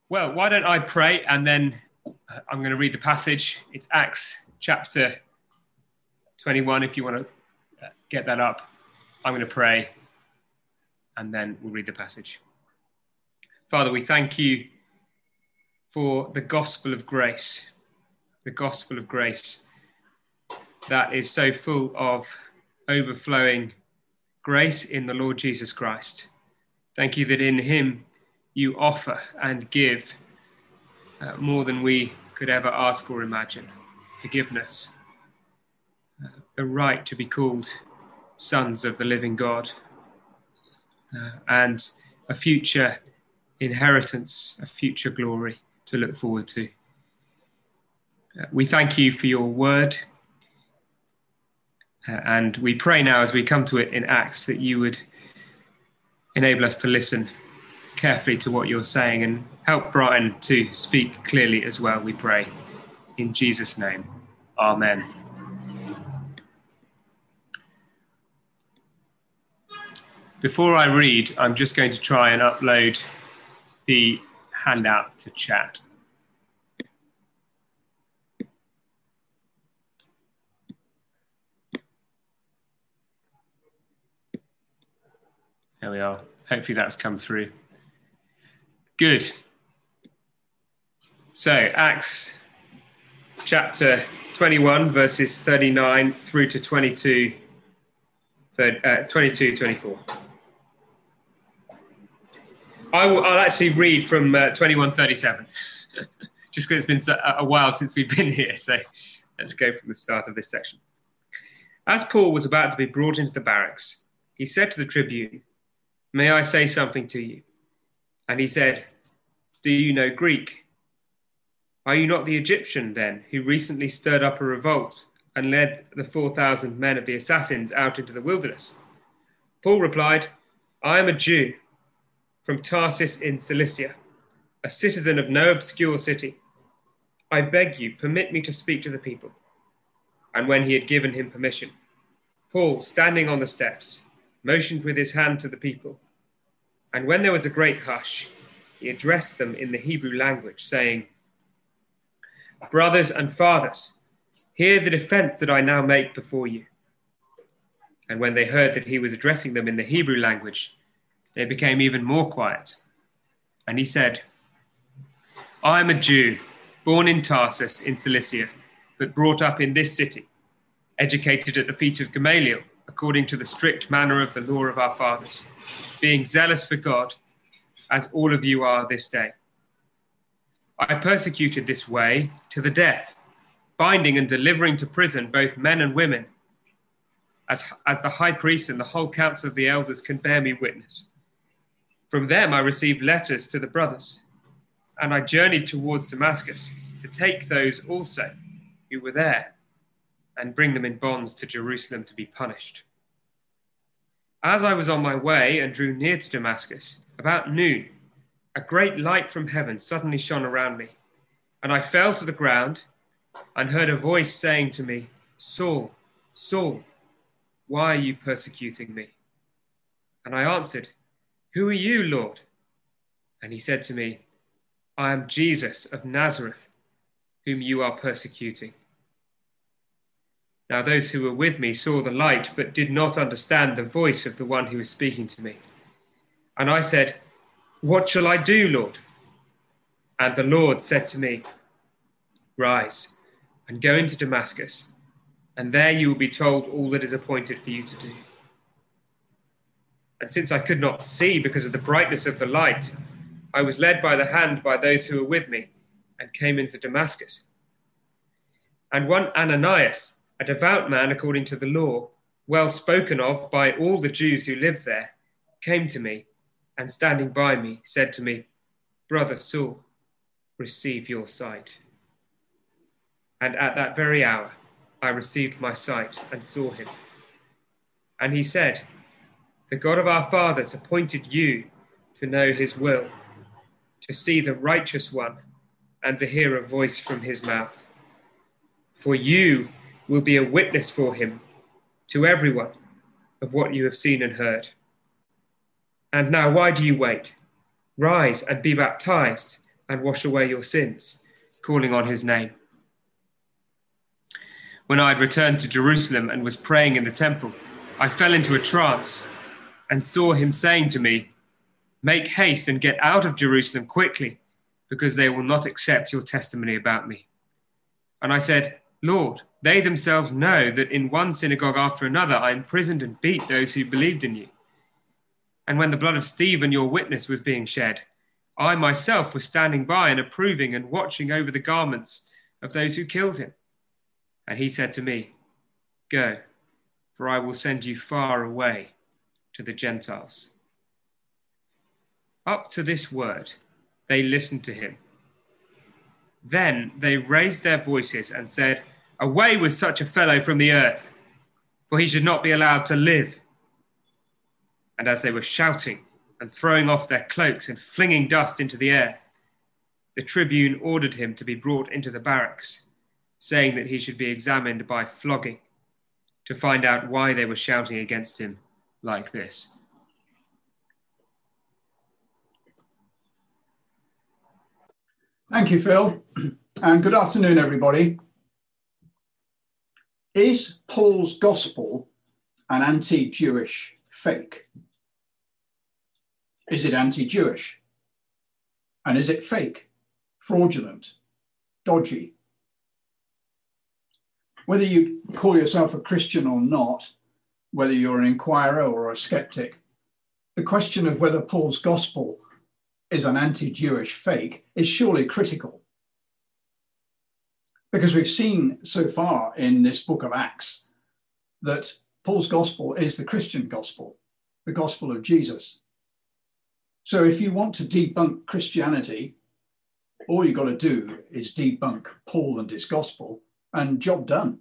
Well, why don't I pray and then I'm going to read the passage. It's Acts chapter 21, if you want to get that up. I'm going to pray and then we'll read the passage. Father, we thank you for the gospel of grace that is so full of overflowing grace in the Lord Jesus Christ. Thank you that in him you offer and give more than we could ever ask or imagine. Forgiveness, the right to be called sons of the living God, and a future inheritance, a future glory to look forward to. We thank you for your word, and we pray now as we come to it in Acts that you would enable us to listen carefully to what you're saying and help Brian to speak clearly as well, we pray. In Jesus' name, amen. Before I read, I'm just going to try and upload the handout to chat. There we are. Hopefully that's come through. Good. So, Acts chapter 21, verses 39 through to 22, 24. I'll actually read from 21:37, just because it's been a while since we've been here. So, let's go from the start of this section. As Paul was about to be brought into the barracks, he said to the tribune, "May I say something to you?" And he said, "Do you know Greek? Are you not the Egyptian, then, who recently stirred up a revolt and led the 4,000 men of the assassins out into the wilderness?" Paul replied, "I am a Jew from Tarsus in Cilicia, a citizen of no obscure city. I beg you, permit me to speak to the people." And when he had given him permission, Paul, standing on the steps, motioned with his hand to the people. And when there was a great hush, he addressed them in the Hebrew language, saying, "Brothers and fathers, hear the defense that I now make before you." And when they heard that he was addressing them in the Hebrew language, they became even more quiet. And he said, "I am a Jew, born in Tarsus in Cilicia, but brought up in this city, educated at the feet of Gamaliel, according to the strict manner of the law of our fathers, being zealous for God, as all of you are this day. I persecuted this way to the death, binding and delivering to prison both men and women, as the high priest and the whole council of the elders can bear me witness. From them I received letters to the brothers, and I journeyed towards Damascus to take those also who were there and bring them in bonds to Jerusalem to be punished. As I was on my way and drew near to Damascus, about noon, a great light from heaven suddenly shone around me, and I fell to the ground and heard a voice saying to me, 'Saul, Saul, why are you persecuting me?' And I answered, 'Who are you, Lord?' And he said to me, 'I am Jesus of Nazareth, whom you are persecuting.' Now those who were with me saw the light, but did not understand the voice of the one who was speaking to me. And I said, 'What shall I do, Lord?' And the Lord said to me, 'Rise and go into Damascus, and there you will be told all that is appointed for you to do.' And since I could not see because of the brightness of the light, I was led by the hand by those who were with me and came into Damascus. And one Ananias, a devout man according to the law, well spoken of by all the Jews who lived there, came to me and standing by me said to me, 'Brother Saul, receive your sight.' And at that very hour I received my sight and saw him. And he said, 'The God of our fathers appointed you to know his will, to see the righteous one, and to hear a voice from his mouth. For you will be a witness for him to everyone of what you have seen and heard. And now why do you wait? Rise and be baptized, and wash away your sins, calling on his name. When I had returned to Jerusalem and was praying in the temple, I fell into a trance and saw him saying to me, "Make haste and get out of Jerusalem quickly, because they will not accept your testimony about me." And I said, "Lord, they themselves know that in one synagogue after another I imprisoned and beat those who believed in you. And when the blood of Stephen, your witness, was being shed, I myself was standing by and approving and watching over the garments of those who killed him." And he said to me, "Go, for I will send you far away to the Gentiles." Up to this word, they listened to him. Then they raised their voices and said, "Away with such a fellow from the earth, for he should not be allowed to live." And as they were shouting and throwing off their cloaks and flinging dust into the air, the tribune ordered him to be brought into the barracks, saying that he should be examined by flogging to find out why they were shouting against him like this. Thank you, Phil, and good afternoon, everybody. Is Paul's gospel an anti-Jewish fake? Is it anti-Jewish? And is it fake, fraudulent, dodgy? Whether you call yourself a Christian or not, whether you're an inquirer or a skeptic, the question of whether Paul's gospel is an anti-Jewish fake is surely critical. Because we've seen so far in this book of Acts that Paul's gospel is the Christian gospel, the gospel of Jesus. So if you want to debunk Christianity, all you've got to do is debunk Paul and his gospel, and job done.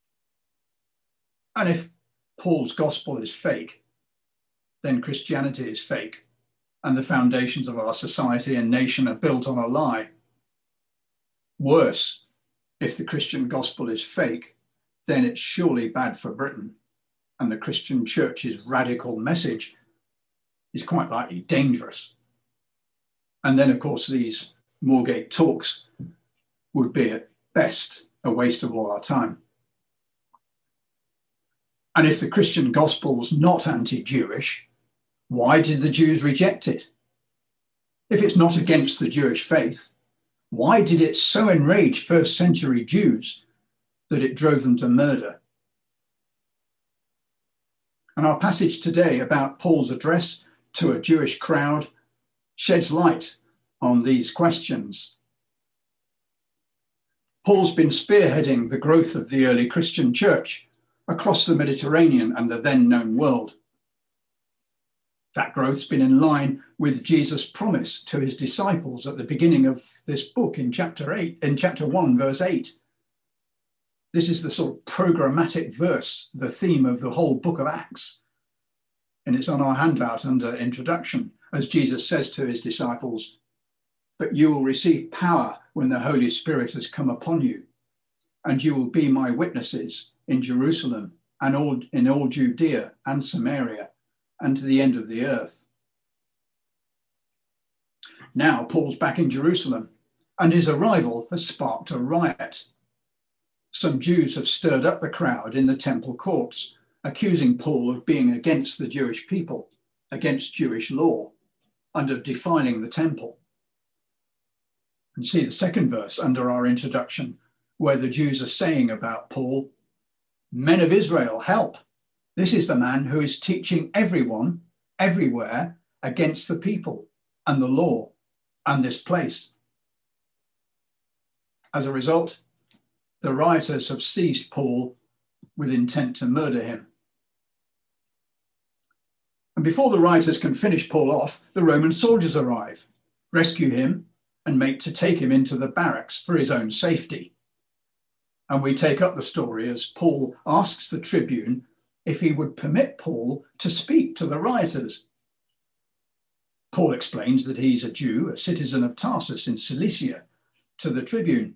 And if Paul's gospel is fake, then Christianity is fake, and the foundations of our society and nation are built on a lie. Worse, if the Christian gospel is fake, then it's surely bad for Britain, and the Christian church's radical message is quite likely dangerous. And then, of course, these Moorgate talks would be at best a waste of all our time. And if the Christian gospel's not anti-Jewish, why did the Jews reject it? If it's not against the Jewish faith, why did it so enrage first century Jews that it drove them to murder? And our passage today about Paul's address to a Jewish crowd sheds light on these questions. Paul's been spearheading the growth of the early Christian church across the Mediterranean and the then known world. That growth's been in line with Jesus' promise to his disciples at the beginning of this book in chapter 1, verse 8. This is the sort of programmatic verse, the theme of the whole book of Acts. And it's on our handout under introduction, as Jesus says to his disciples, "But you will receive power when the Holy Spirit has come upon you, and you will be my witnesses in Jerusalem and in all Judea and Samaria and to the end of the earth." Now Paul's back in Jerusalem, and his arrival has sparked a riot. Some Jews have stirred up the crowd in the temple courts, accusing Paul of being against the Jewish people, against Jewish law, and of defiling the temple. And see the second verse under our introduction, where the Jews are saying about Paul, "Men of Israel, help. This is the man who is teaching everyone, everywhere, against the people and the law and this place." As a result, the rioters have seized Paul with intent to murder him. And before the rioters can finish Paul off, the Roman soldiers arrive, rescue him, and make to take him into the barracks for his own safety. And we take up the story as Paul asks the tribune if he would permit Paul to speak to the rioters. Paul explains that he's a Jew, a citizen of Tarsus in Cilicia, to the tribune.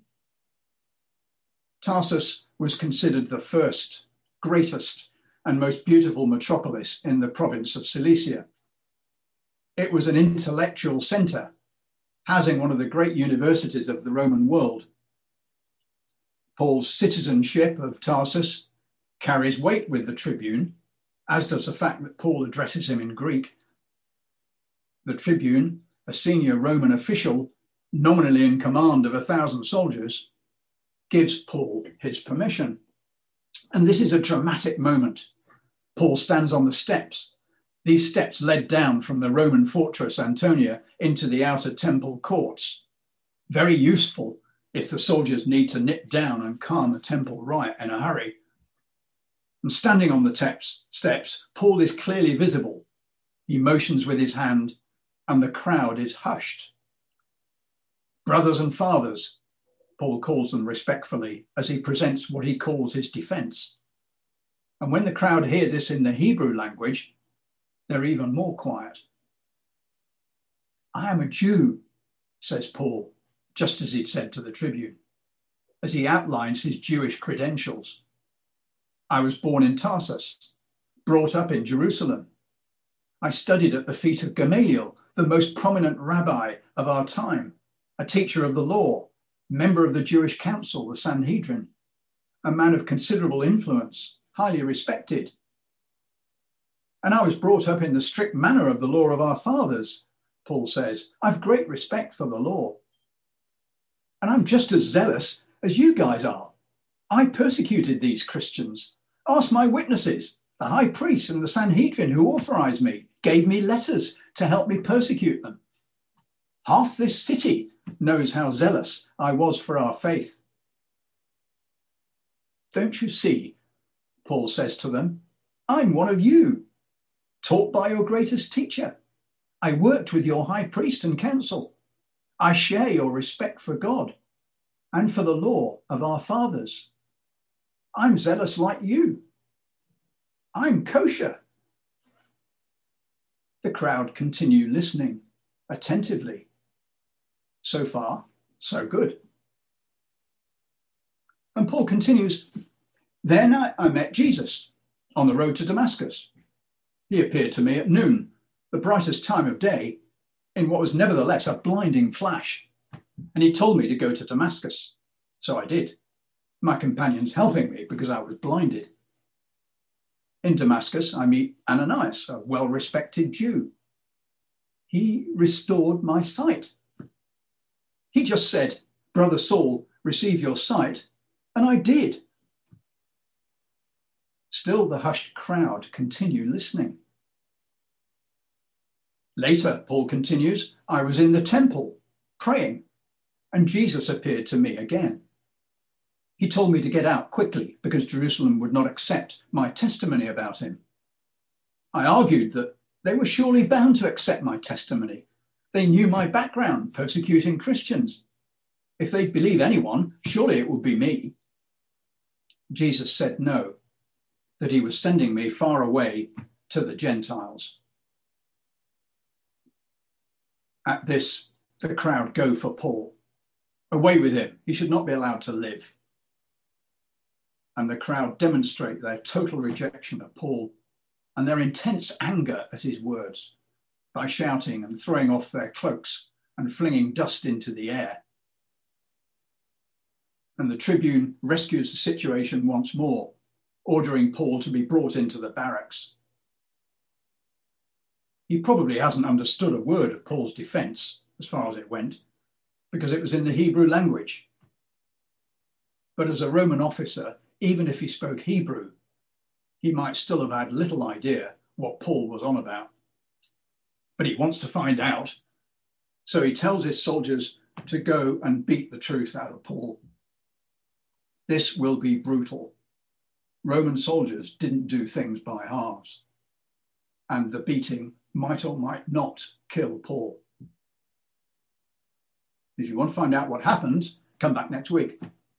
Tarsus was considered the first, greatest, and most beautiful metropolis in the province of Cilicia. It was an intellectual center, housing one of the great universities of the Roman world. Paul's citizenship of Tarsus carries weight with the tribune, as does the fact that Paul addresses him in Greek. The tribune, a senior Roman official, nominally in command of 1,000 soldiers, gives Paul his permission. And this is a dramatic moment. Paul stands on the steps. These steps led down from the Roman fortress Antonia into the outer temple courts. Very useful if the soldiers need to nip down and calm a temple riot in a hurry. And standing on the steps, Paul is clearly visible. He motions with his hand, and the crowd is hushed. Brothers and fathers, Paul calls them respectfully as he presents what he calls his defense. And when the crowd hear this in the Hebrew language, they're even more quiet. I am a Jew, says Paul, just as he'd said to the tribune, as he outlines his Jewish credentials. I was born in Tarsus, brought up in Jerusalem. I studied at the feet of Gamaliel, the most prominent rabbi of our time, a teacher of the law, member of the Jewish council, the Sanhedrin, a man of considerable influence, highly respected. And I was brought up in the strict manner of the law of our fathers, Paul says. I've great respect for the law. And I'm just as zealous as you guys are. I persecuted these Christians. Ask my witnesses, the high priest and the Sanhedrin who authorized me, gave me letters to help me persecute them. Half this city knows how zealous I was for our faith. Don't you see, Paul says to them, I'm one of you, taught by your greatest teacher. I worked with your high priest and council. I share your respect for God and for the law of our fathers. I'm zealous like you. I'm kosher. The crowd continue listening attentively. So far, so good. And Paul continues, then I met Jesus on the road to Damascus. He appeared to me at noon, the brightest time of day, in what was nevertheless a blinding flash. And he told me to go to Damascus. So I did, my companions helping me because I was blinded. In Damascus, I meet Ananias, a well-respected Jew. He restored my sight. He just said, Brother Saul, receive your sight, and I did. Still, the hushed crowd continue listening. Later, Paul continues, I was in the temple praying, and Jesus appeared to me again. He told me to get out quickly because Jerusalem would not accept my testimony about him. I argued that they were surely bound to accept my testimony. They knew my background, persecuting Christians. If they'd believe anyone, surely it would be me. Jesus said no, that he was sending me far away to the Gentiles. At this, the crowd go for Paul. Away with him. He should not be allowed to live. And the crowd demonstrate their total rejection of Paul and their intense anger at his words by shouting and throwing off their cloaks and flinging dust into the air. And the tribune rescues the situation once more, ordering Paul to be brought into the barracks. He probably hasn't understood a word of Paul's defense, as far as it went, because it was in the Hebrew language. But as a Roman officer, even if he spoke Hebrew, he might still have had little idea what Paul was on about. But he wants to find out, so he tells his soldiers to go and beat the truth out of Paul. This will be brutal. Roman soldiers didn't do things by halves, and the beating might or might not kill Paul. If you want to find out what happened, come back next week.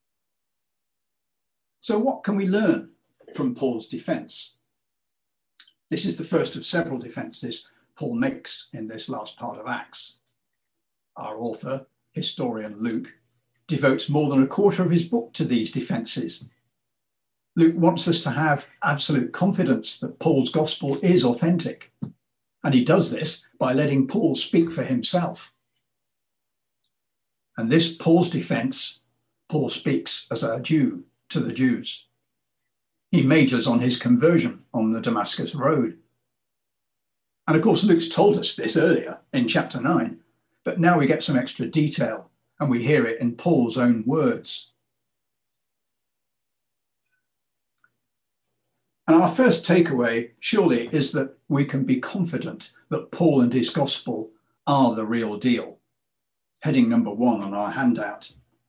So what can we learn from Paul's defense? This is the first of several defenses Paul makes in this last part of Acts. Our author, historian Luke, devotes more than a quarter of his book to these defenses. Luke wants us to have absolute confidence that Paul's gospel is authentic. And he does this by letting Paul speak for himself. And this Paul's defense, Paul speaks as a Jew to the Jews. He majors on his conversion on the Damascus Road. And of course, Luke's told us this earlier in chapter 9, but now we get some extra detail and we hear it in Paul's own words. And our first takeaway, surely, is that we can be confident that Paul and his gospel are the real deal. Heading number 1 on our handout.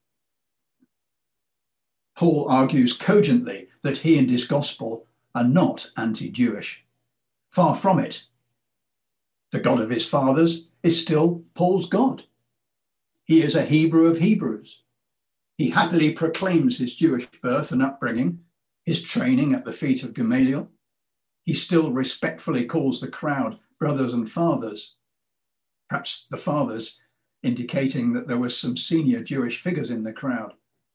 Paul argues cogently that he and his gospel are not anti-Jewish. Far from it. The God of his fathers is still Paul's God. He is a Hebrew of Hebrews. He happily proclaims his Jewish birth and upbringing, his training at the feet of Gamaliel. He still respectfully calls the crowd brothers and fathers, perhaps the fathers indicating that there were some senior Jewish figures in the crowd.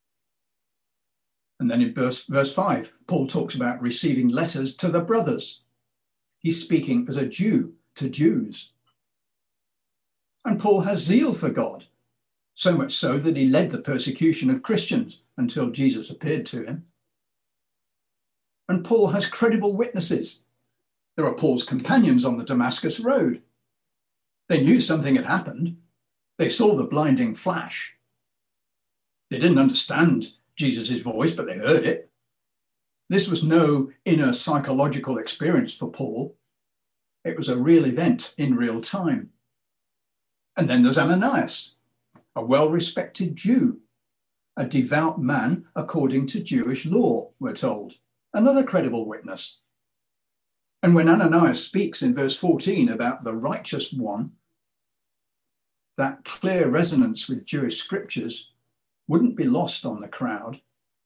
And then in verse 5, Paul talks about receiving letters to the brothers. He's speaking as a Jew to Jews. And Paul has zeal for God, so much so that he led the persecution of Christians until Jesus appeared to him. And Paul has credible witnesses. There are Paul's companions on the Damascus Road. They knew something had happened. They saw the blinding flash. They didn't understand Jesus' voice, but they heard it. This was no inner psychological experience for Paul. It was a real event in real time. And then there's Ananias, a well-respected Jew, a devout man according to Jewish law, we're told, another credible witness. And when Ananias speaks in verse 14 about the righteous one, that clear resonance with Jewish scriptures wouldn't be lost on the crowd.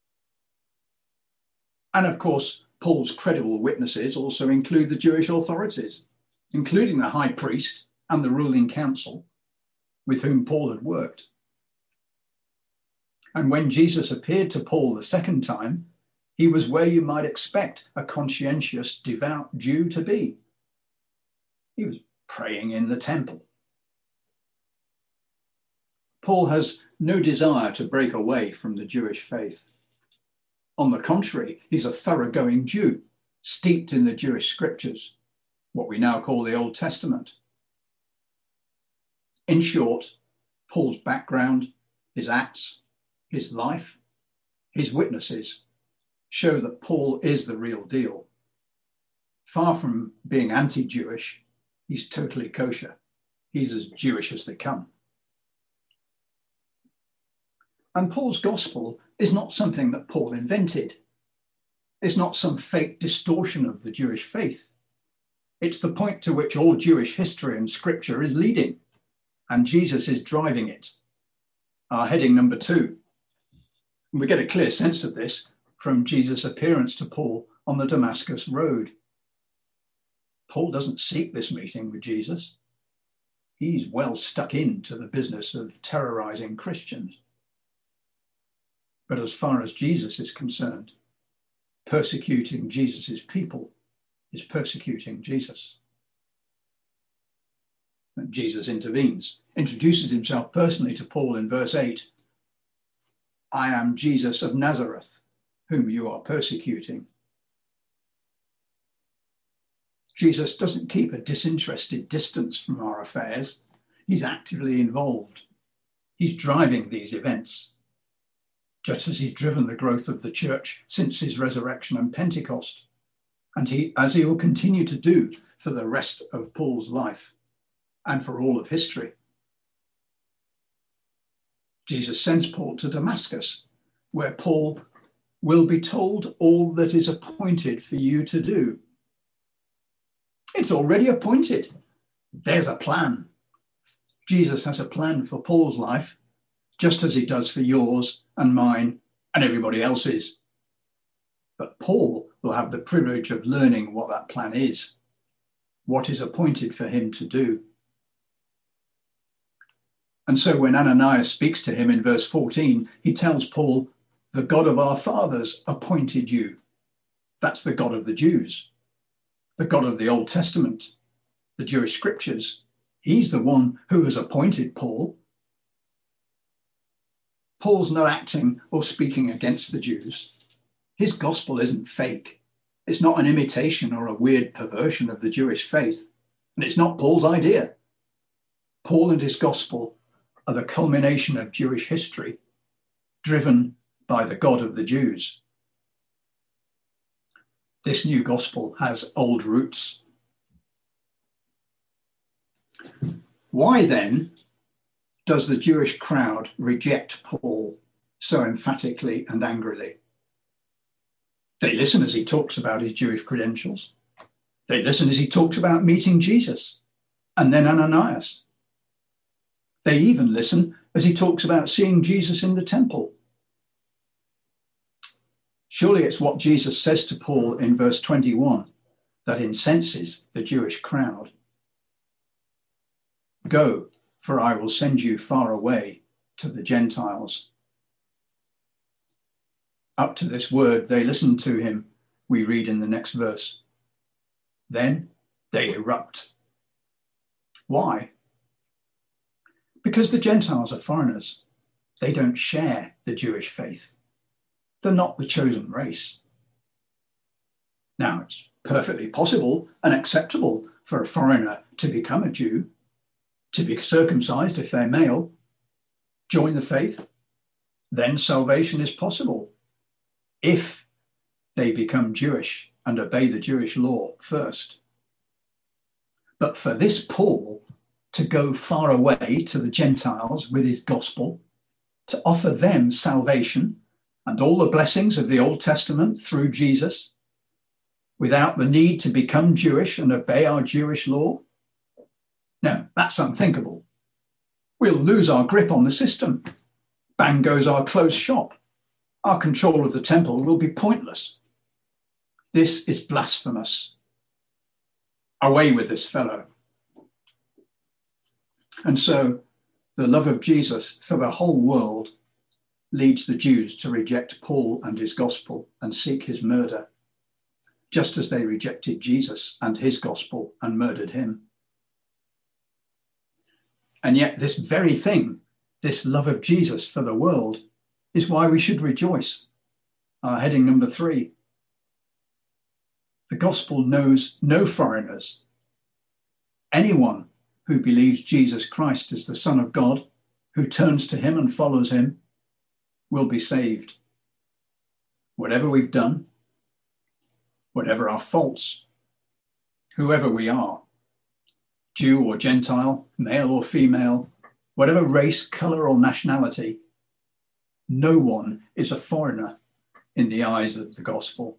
And of course, Paul's credible witnesses also include the Jewish authorities, including the high priest and the ruling council with whom Paul had worked. And when Jesus appeared to Paul the second time, he was where you might expect a conscientious, devout Jew to be. He was praying in the temple. Paul has no desire to break away from the Jewish faith. On the contrary, he's a thoroughgoing Jew, steeped in the Jewish scriptures, what we now call the Old Testament. In short, Paul's background, his acts, his life, his witnesses show that Paul is the real deal. Far from being anti-Jewish, he's totally kosher. He's as Jewish as they come. And Paul's gospel is not something that Paul invented. It's not some fake distortion of the Jewish faith. It's the point to which all Jewish history and scripture is leading, and Jesus is driving it. Our heading number 2. And we get a clear sense of this from Jesus' appearance to Paul on the Damascus Road. Paul doesn't seek this meeting with Jesus. He's well stuck into the business of terrorizing Christians. But as far as Jesus is concerned, persecuting Jesus' people is persecuting Jesus. And Jesus intervenes, introduces himself personally to Paul in verse 8. I am Jesus of Nazareth, whom you are persecuting. Jesus doesn't keep a disinterested distance from our affairs. He's actively involved. He's driving these events, just as he's driven the growth of the church since his resurrection and Pentecost, and as he will continue to do for the rest of Paul's life and for all of history. Jesus sends Paul to Damascus, where Paul will be told all that is appointed for you to do. It's already appointed. There's a plan. Jesus has a plan for Paul's life, just as he does for yours and mine and everybody else's. But Paul will have the privilege of learning what that plan is, what is appointed for him to do. And so when Ananias speaks to him in verse 14, he tells Paul, the God of our fathers appointed you. That's the God of the Jews, the God of the Old Testament, the Jewish scriptures. He's the one who has appointed Paul. Paul's not acting or speaking against the Jews. His gospel isn't fake. It's not an imitation or a weird perversion of the Jewish faith. And it's not Paul's idea. Paul and his gospel are the culmination of Jewish history, driven by the God of the Jews. This new gospel has old roots. Why then does the Jewish crowd reject Paul so emphatically and angrily? They listen as he talks about his Jewish credentials. They listen as he talks about meeting Jesus and then Ananias. They even listen as he talks about seeing Jesus in the temple. Surely it's what Jesus says to Paul in verse 21 that incenses the Jewish crowd. Go, for I will send you far away to the Gentiles. Up to this word, they listened to him, we read in the next verse. Then they erupt. Why? Because the Gentiles are foreigners. They don't share the Jewish faith. They're not the chosen race. Now, it's perfectly possible and acceptable for a foreigner to become a Jew, to be circumcised if they're male, join the faith, then salvation is possible if they become Jewish and obey the Jewish law first. But for this Paul to go far away to the Gentiles with his gospel, to offer them salvation and all the blessings of the Old Testament through Jesus, without the need to become Jewish and obey our Jewish law? No, that's unthinkable. We'll lose our grip on the system. Bang goes our closed shop. Our control of the temple will be pointless. This is blasphemous. Away with this fellow. And so the love of Jesus for the whole world leads the Jews to reject Paul and his gospel and seek his murder, just as they rejected Jesus and his gospel and murdered him. And yet this very thing, this love of Jesus for the world, is why we should rejoice. Our heading number 3. The gospel knows no foreigners. Anyone who believes Jesus Christ is the Son of God, who turns to him and follows him, will be saved. Whatever we've done, whatever our faults, whoever we are, Jew or Gentile, male or female, whatever race, colour or nationality, no one is a foreigner in the eyes of the gospel.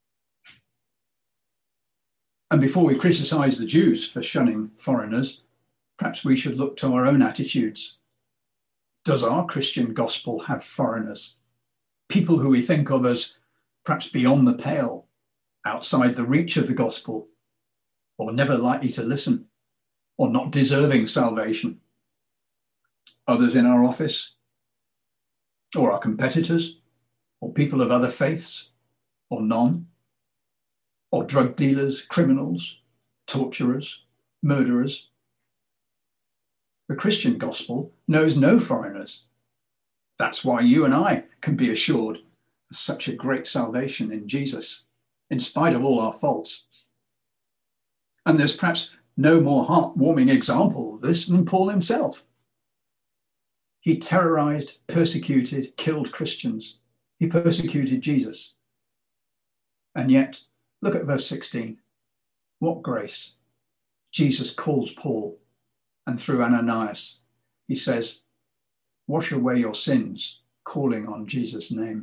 And before we criticise the Jews for shunning foreigners, perhaps we should look to our own attitudes. Does our Christian gospel have foreigners? People who we think of as perhaps beyond the pale, outside the reach of the gospel, or never likely to listen, or not deserving salvation? Others in our office, or our competitors, or people of other faiths, or none, or drug dealers, criminals, torturers, murderers. The Christian gospel knows no foreigners. That's why you and I can be assured of such a great salvation in Jesus, in spite of all our faults. And there's perhaps no more heartwarming example of this than Paul himself. He terrorized, persecuted, killed Christians. He persecuted Jesus. And yet, look at verse 16. What grace. Jesus calls Paul, and through Ananias, he says, wash away your sins, calling on Jesus' name.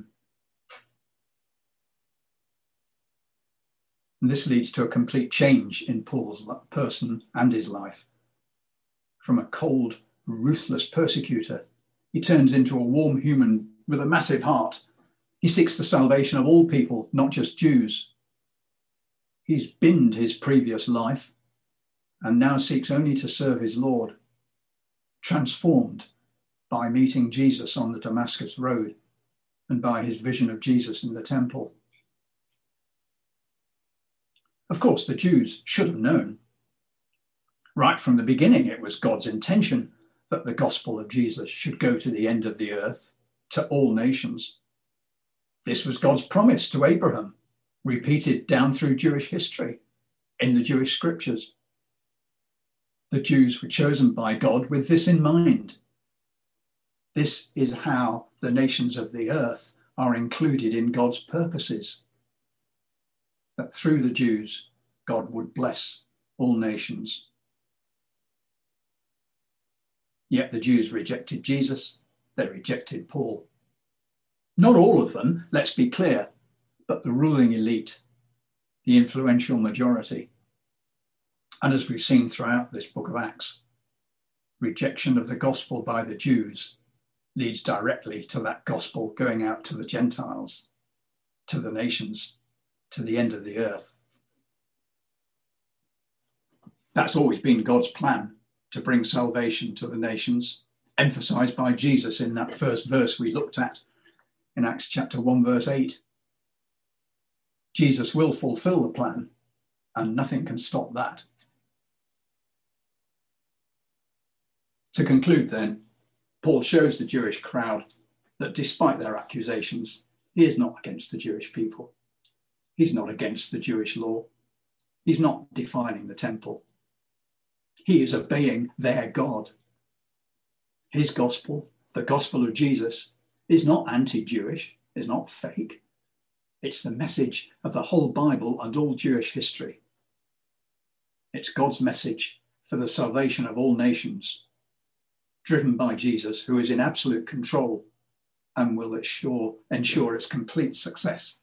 And this leads to a complete change in Paul's person and his life. From a cold, ruthless persecutor, he turns into a warm human with a massive heart. He seeks the salvation of all people, not just Jews. He's binned his previous life and now seeks only to serve his Lord, transformed by meeting Jesus on the Damascus Road and by his vision of Jesus in the temple. Of course, the Jews should have known. Right from the beginning, it was God's intention that the gospel of Jesus should go to the end of the earth, to all nations. This was God's promise to Abraham, repeated down through Jewish history in the Jewish scriptures. The Jews were chosen by God with this in mind. This is how the nations of the earth are included in God's purposes, that through the Jews, God would bless all nations. Yet the Jews rejected Jesus, they rejected Paul. Not all of them, let's be clear, but the ruling elite, the influential majority. And as we've seen throughout this book of Acts, rejection of the gospel by the Jews leads directly to that gospel going out to the Gentiles, to the nations, to the end of the earth. That's always been God's plan, to bring salvation to the nations, emphasized by Jesus in that first verse we looked at in Acts chapter 1, verse 8. Jesus will fulfill the plan, and nothing can stop that. To conclude then, Paul shows the Jewish crowd that despite their accusations, he is not against the Jewish people. He's not against the Jewish law. He's not defiling the temple. He is obeying their God. His gospel, the gospel of Jesus, is not anti-Jewish, is not fake. It's the message of the whole Bible and all Jewish history. It's God's message for the salvation of all nations, driven by Jesus, who is in absolute control and will ensure its complete success.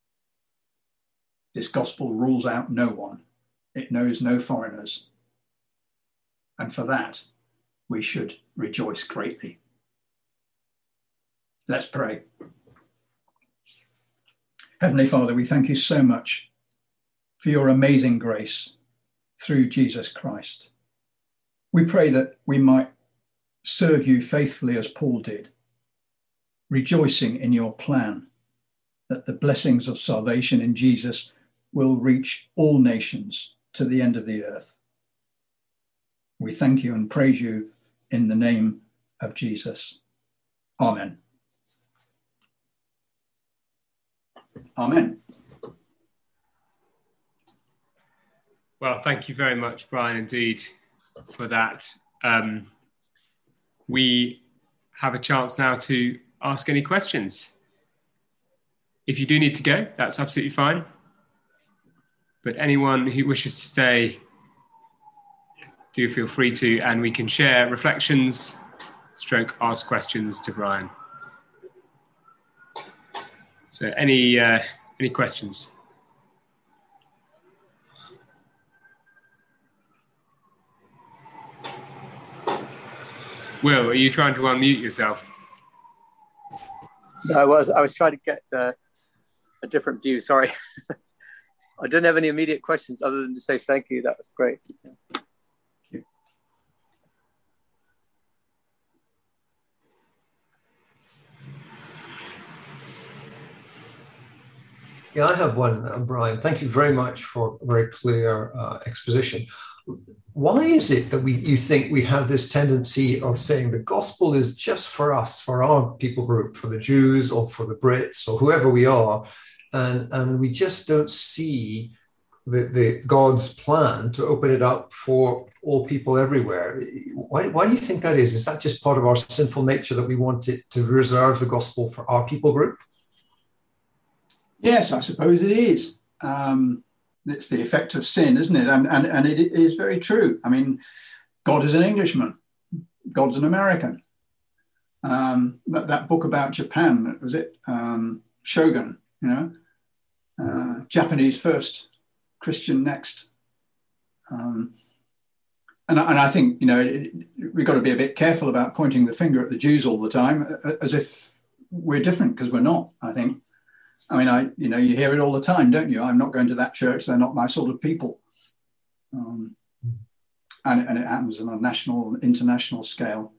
This gospel rules out no one. It knows no foreigners. And for that, we should rejoice greatly. Let's pray. Heavenly Father, we thank you so much for your amazing grace through Jesus Christ. We pray that we might serve you faithfully as Paul did, rejoicing in your plan that the blessings of salvation in Jesus will reach all nations to the end of the earth. We thank you and praise you in the name of Jesus. Amen. Amen. Well, thank you very much, Brian, indeed, for that. We have a chance now to ask any questions. If you do need to go, that's absolutely fine. But anyone who wishes to stay, do feel free to, and we can share reflections, ask questions to Brian. So any questions? Will, are you trying to unmute yourself? No, I was trying to get a different view. Sorry. I didn't have any immediate questions other than to say thank you. That was great. Yeah, I have one, Brian. Thank you very much for a very clear exposition. Why is it that you think we have this tendency of saying the gospel is just for us, for our people group, for the Jews or for the Brits or whoever we are, and we just don't see the God's plan to open it up for all people everywhere? Why do you think that is? Is that just part of our sinful nature that we want it to reserve the gospel for our people group? Yes, I suppose it is. It's the effect of sin, isn't it? And it is very true. I mean, God is an Englishman. God's an American. That book about Japan, was it? Shogun, Japanese first, Christian next. And I think, we've got to be a bit careful about pointing the finger at the Jews all the time, as if we're different, because we're not, I think. I mean, you hear it all the time, don't you? I'm not going to that church. They're not my sort of people. And it happens on a national, international scale.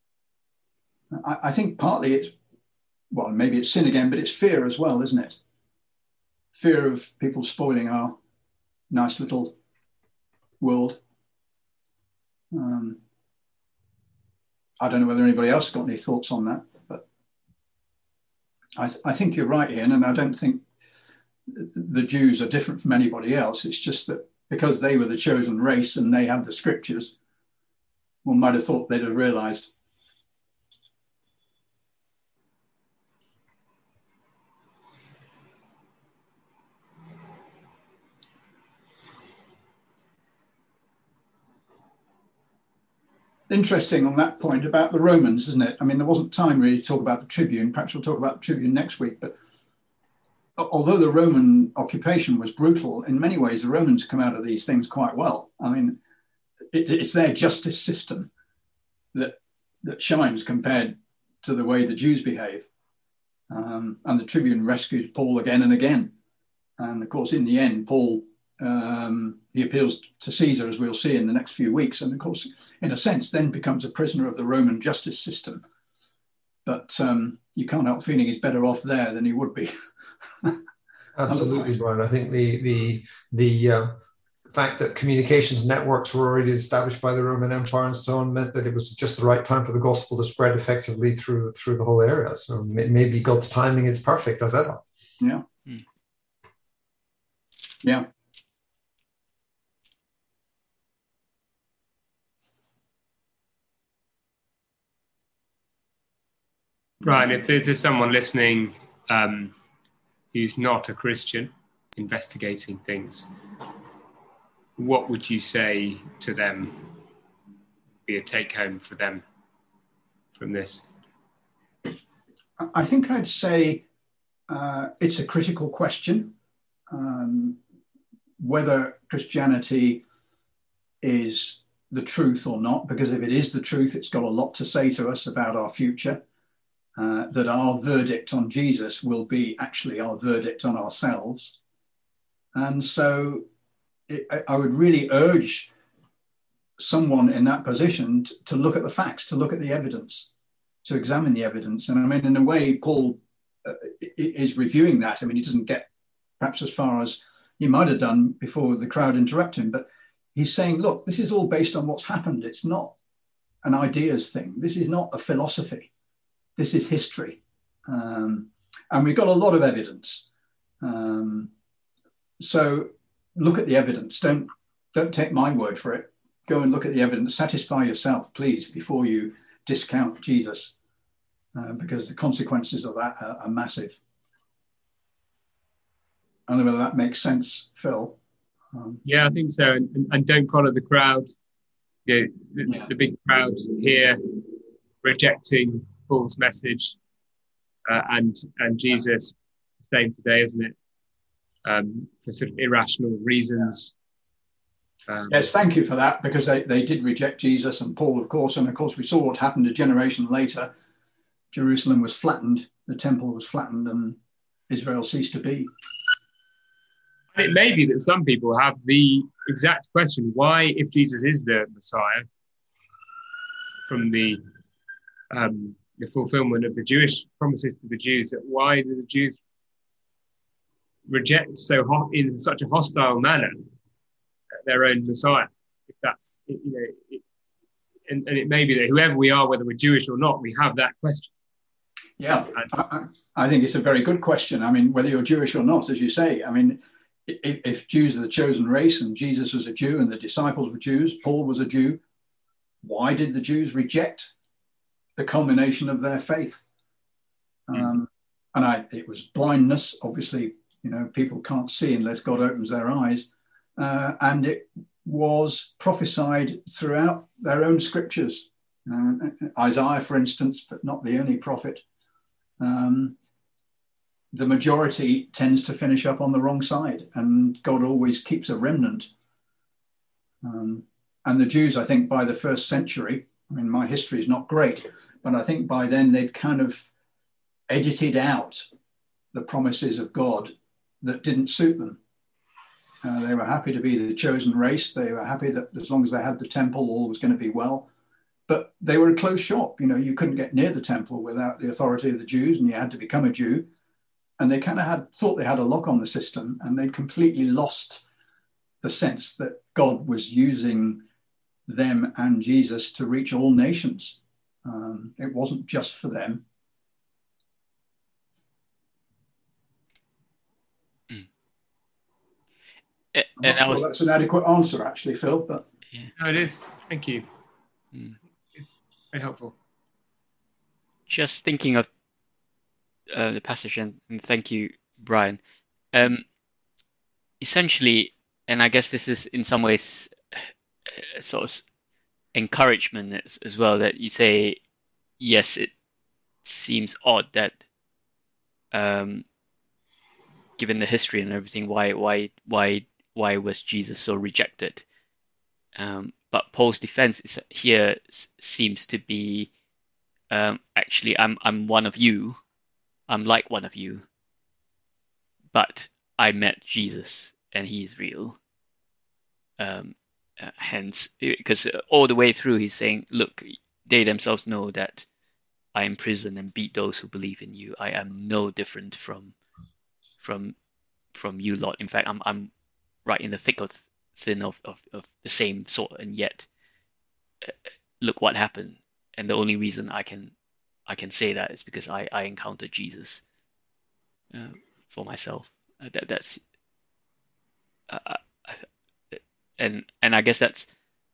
I think partly maybe it's sin again, but it's fear as well, isn't it? Fear of people spoiling our nice little world. I don't know whether anybody else got any thoughts on that, but I think you're right, Ian, and I don't think the Jews are different from anybody else. It's just that because they were the chosen race and they had the scriptures, one might have thought they'd have realized. Interesting on that point about the Romans, isn't it? I mean, there wasn't time really to talk about the Tribune. Perhaps we'll talk about the Tribune next week. But although the Roman occupation was brutal, in many ways, the Romans come out of these things quite well. I mean, it's their justice system that shines compared to the way the Jews behave. And the Tribune rescues Paul again and again. And of course, in the end, Paul, he appeals to Caesar, as we'll see in the next few weeks. And of course, in a sense, then becomes a prisoner of the Roman justice system. But you can't help feeling he's better off there than he would be. Absolutely, Brian. I think the fact that communications networks were already established by the Roman Empire and so on meant that it was just the right time for the gospel to spread effectively through the whole area. So maybe God's timing is perfect as ever. Yeah. Yeah. Right. If there's someone listening who's not a Christian investigating things, what would you say to them be a take home for them from this? I think I'd say it's a critical question. Whether Christianity is the truth or not, because if it is the truth, it's got a lot to say to us about our future, that our verdict on Jesus will be actually our verdict on ourselves. And so I would really urge someone in that position to look at the facts, to look at the evidence, to examine the evidence. And I mean, in a way, Paul is reviewing that. I mean, he doesn't get perhaps as far as he might have done before the crowd interrupt him, but he's saying, look, this is all based on what's happened. It's not an ideas thing. This is not a philosophy. This is history. And we've got a lot of evidence. So look at the evidence. Don't take my word for it. Go and look at the evidence. Satisfy yourself, please, before you discount Jesus, because the consequences of that are massive. I don't know whether that makes sense, Phil. Yeah, I think so. And don't follow the crowd. The big crowd here rejecting Paul's message, and Jesus, same today, isn't it? For sort of irrational reasons. Yes, thank you for that, because they did reject Jesus and Paul, of course. And of course, we saw what happened a generation later. Jerusalem was flattened, the temple was flattened, and Israel ceased to be. It may be that some people have the exact question: why, if Jesus is the Messiah, from the fulfillment of the Jewish promises to the Jews, that why do the Jews reject in such a hostile manner their own Messiah? If that's, and it may be that whoever we are, whether we're Jewish or not, we have that question. Yeah, I think it's a very good question. I mean, whether you're Jewish or not, as you say, I mean, if Jews are the chosen race and Jesus was a Jew and the disciples were Jews, Paul was a Jew, why did the Jews reject the culmination of their faith? It was blindness. Obviously, people can't see unless God opens their eyes. And it was prophesied throughout their own scriptures. Isaiah, for instance, but not the only prophet. The majority tends to finish up on the wrong side, and God always keeps a remnant. And the Jews, I think, by the first century, I mean, my history is not great, but I think by then they'd kind of edited out the promises of God that didn't suit them. They were happy to be the chosen race. They were happy that as long as they had the temple, all was going to be well. But they were a closed shop. You couldn't get near the temple without the authority of the Jews, and you had to become a Jew. And they kind of thought they had a lock on the system, and they'd completely lost the sense that God was using them and Jesus to reach all nations. It wasn't just for them. I'm not sure that's an adequate answer, actually, Phil. But no, it is. Thank you. It's very helpful. Just thinking of the passage, and thank you, Brian. Essentially, and I guess this is in some ways sort of encouragement as well, that you say, yes, it seems odd that given the history and everything, why was Jesus so rejected? But Paul's defense here seems to be, actually, I'm one of you. I'm like one of you, but I met Jesus and he is real. Hence, because all the way through he's saying, look, they themselves know that I imprison and beat those who believe in you. I am no different from you, Lord. In fact, I'm right in the thick of thin of the same sort, and yet look what happened. And the only reason I can say that is because I encountered Jesus for myself. That's and I guess that's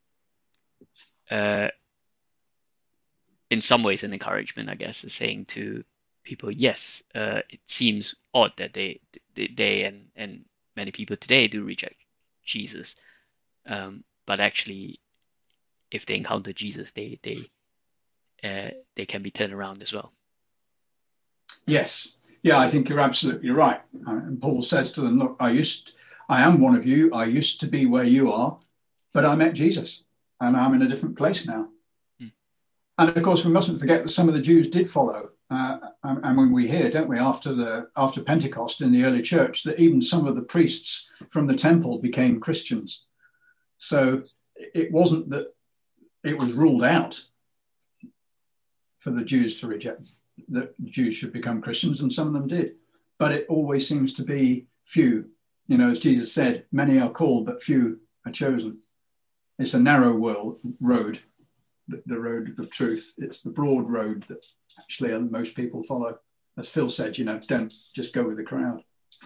in some ways an encouragement, I guess, is saying to people, yes, it seems odd that they and many people today do reject Jesus, but actually, if they encounter Jesus, they can be turned around as well. Yes, yeah, I think you're absolutely right. And Paul says to them, look, I am one of you. I used to be where you are, but I met Jesus, and I'm in a different place now. And of course, we mustn't forget that some of the Jews did follow. And when we hear, don't we, after Pentecost in the early church, that even some of the priests from the temple became Christians. So it wasn't that it was ruled out for the Jews to reject, that Jews should become Christians, and some of them did. But it always seems to be few. You know, as Jesus said, many are called, but few are chosen. It's a narrow road, the road of truth. It's the broad road that actually most people follow. As Phil said, you know, don't just go with the crowd.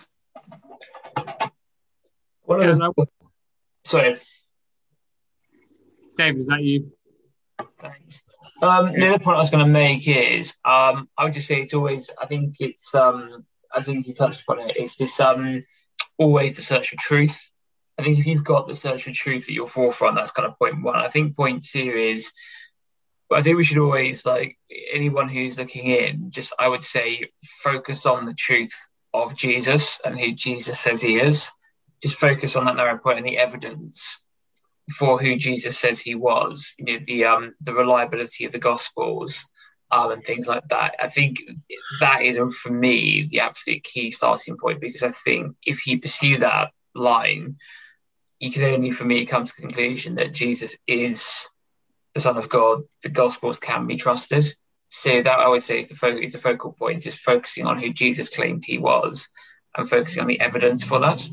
Sorry. Dave, is that you? Thanks. The other point I was going to make is, I would just say it's always, I think you touched upon it, it's this always the search for truth. I think if you've got the search for truth at your forefront, that's kind of point one. I think point two is, I think we should always, like anyone who's looking in, just, I would say, focus on the truth of Jesus and who Jesus says he is. Just focus on that narrow point and the evidence for who Jesus says he was, you know, the reliability of the Gospels and things like that. I think that is, for me, the absolute key starting point, because I think if you pursue that line, you can only, for me, come to the conclusion that Jesus is the Son of God. The Gospels can be trusted. So that, I would say, is the focal point, is focusing on who Jesus claimed he was and focusing on the evidence for that.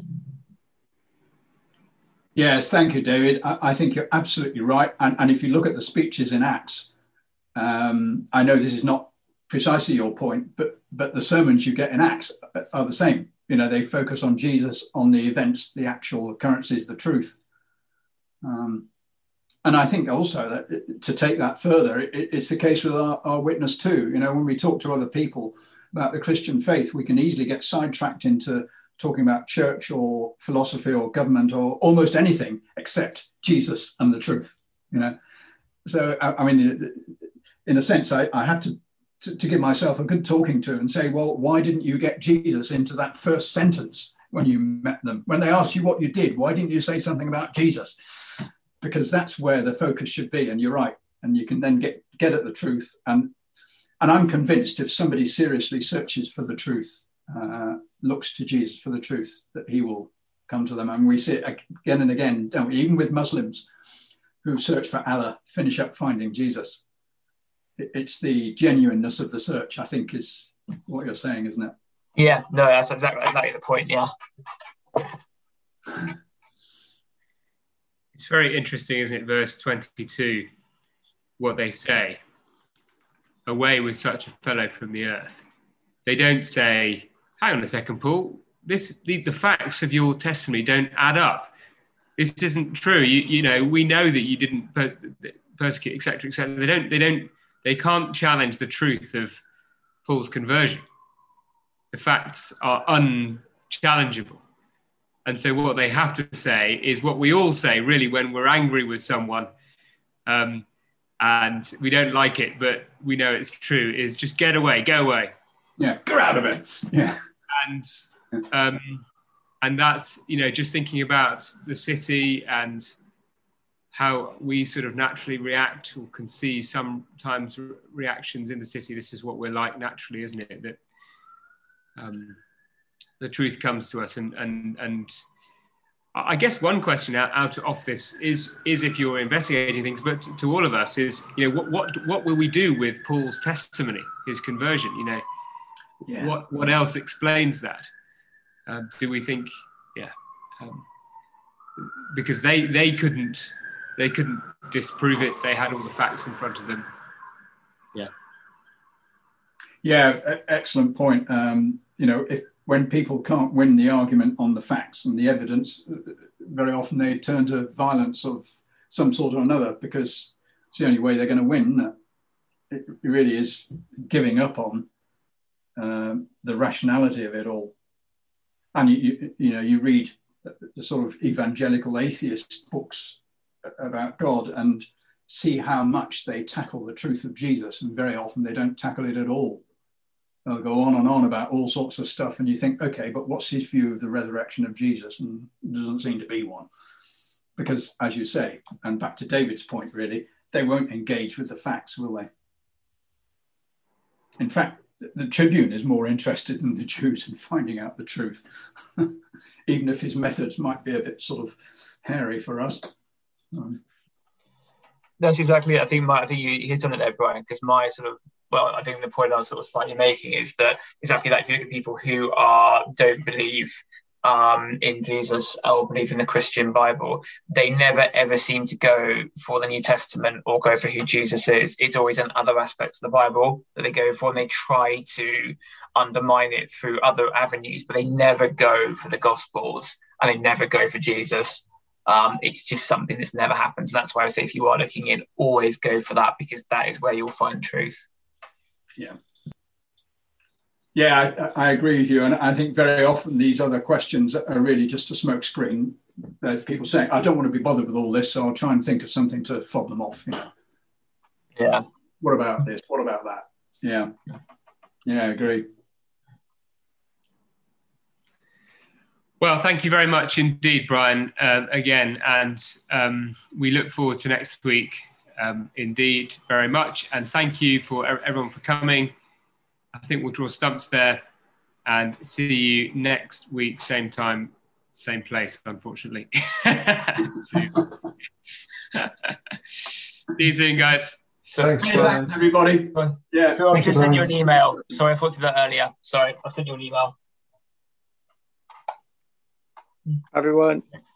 Yes, thank you, David. I think you're absolutely right. And if you look at the speeches in Acts, I know this is not precisely your point, but the sermons you get in Acts are the same. You know, they focus on Jesus, on the events, the actual occurrences, the truth. And I think also that to take that further, it's the case with our witness too. You know, when we talk to other people about the Christian faith, we can easily get sidetracked into talking about church or philosophy or government or almost anything except Jesus and the truth, you know. So, I mean, in a sense, I have to give myself a good talking to and say, well, why didn't you get Jesus into that first sentence when you met them? When they asked you what you did, why didn't you say something about Jesus? Because that's where the focus should be. And you're right. And you can then get at the truth. And I'm convinced if somebody seriously searches for the truth, looks to Jesus for the truth, that he will come to them. And we see it again and again, don't we? Even with Muslims who search for Allah, finish up finding Jesus. It's the genuineness of the search, I think, is what you're saying, isn't it? Yeah, no, that's exactly the point, yeah. It's very interesting, isn't it, verse 22, what they say. Away with such a fellow from the earth. They don't say, hang on a second, Paul, the facts of your testimony don't add up. this isn't true. We know that you didn't persecute, etc., etc. They can't challenge the truth of Paul's conversion. The facts are unchallengeable. And so what they have to say is what we all say, really, when we're angry with someone and we don't like it, but we know it's true, is just get away, go away. Yeah, go out of it. Yeah. And that's, just thinking about the city and how we sort of naturally react or can see sometimes reactions in the city. This is what we're like naturally, isn't it? That the truth comes to us. And I guess one question out of this is if you're investigating things, but to all of us is, what will we do with Paul's testimony, his conversion? Yeah. What else explains that? Do we think, because they couldn't disprove it. They had all the facts in front of them. Yeah, excellent point. When people can't win the argument on the facts and the evidence, very often they turn to violence of some sort or another, because it's the only way they're going to win. It really is giving up on the rationality of it all. And you read the sort of evangelical atheist books about God and see how much they tackle the truth of Jesus, and very often they don't tackle it at all. They'll go on and on about all sorts of stuff, and you think, okay, but what's his view of the resurrection of Jesus? And there doesn't seem to be one. Because, as you say, and back to David's point, really, they won't engage with the facts, will they? In fact, the Tribune is more interested than the Jews in finding out the truth, even if his methods might be a bit sort of hairy for us. That's exactly it. I think you hit on it there, Brian, because I think the point I was sort of slightly making is that exactly that. If you look at people who don't believe in Jesus or believe in the Christian Bible, they never ever seem to go for the New Testament or go for who Jesus is. It's always in other aspects of the Bible that they go for, and they try to undermine it through other avenues, but they never go for the Gospels and they never go for Jesus. It's just something that's never happens. And that's why I say, if you are looking in, always go for that, because that is where you'll find truth. Yeah, I agree with you. And I think very often these other questions are really just a smokescreen. People saying, I don't want to be bothered with all this, so I'll try and think of something to fob them off. Yeah. What about this? What about that? Yeah, I agree. Well, thank you very much indeed, Brian, again. And we look forward to next week, indeed, very much. And thank you for everyone for coming. I think we'll draw stumps there and see you next week, same time, same place, unfortunately. See you soon, guys. Thanks, everybody. Yeah, I just sent you an email. Sorry, I thought of that earlier. Sorry, I sent you an email. Everyone.